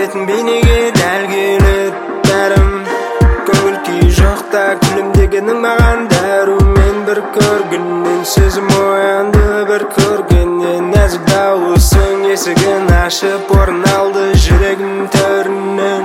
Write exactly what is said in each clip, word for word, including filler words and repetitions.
беретін бейнеге дәл келеді бәрім. Көңіл күй жоқта күлімдегенің маған дәру. Мен бір көргеннен сөзім оянды, бір көргеннен нәзік дауысың есігін ашып орын алды жүрегім төрінен.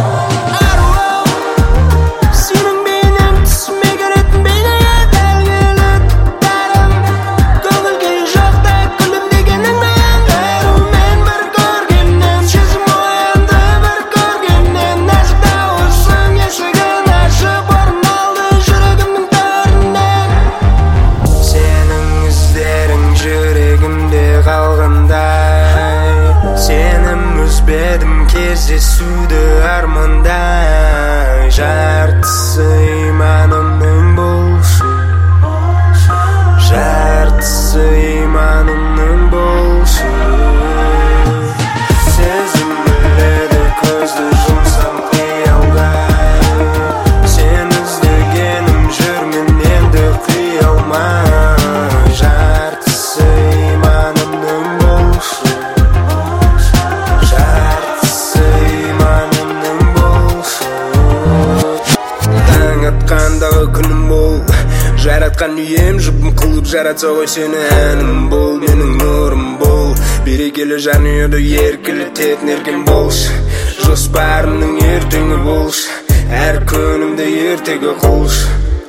Кездесуді армандай, жартысы иманымның болшы, жартысы иманымның болшы. Сезім біледі көзді жұмсам қиялдай, сен іздегенім жүрмін енді қия алмай, жартысы иманымның болшы. Қандағы күнім бол, жаратқан үйем жұпым қылып жаратса ғой сені әнім бол, менің нұрым бол. Берекелі жанұяды еркелететін еркем болшы, жоспарымның ертеңі болшы, әр күнімді ертегі қылшы.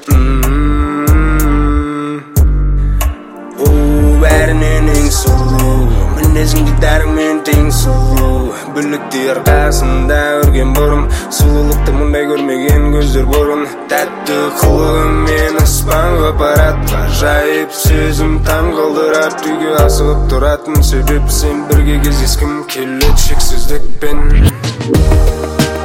Бәрінен ең сұлу, мінезіңді дәріңмен тең сұлу, бүліктер қасында өрген бұрым, сұлулықты мұндай көрмеген көздер бұрын. Тәтті қылығымен аспанға апарат, ғажайып сөзім таң қалдырат. Үйге асығып тұратын себеп сен бірге кездескім келеді шексіздікпен.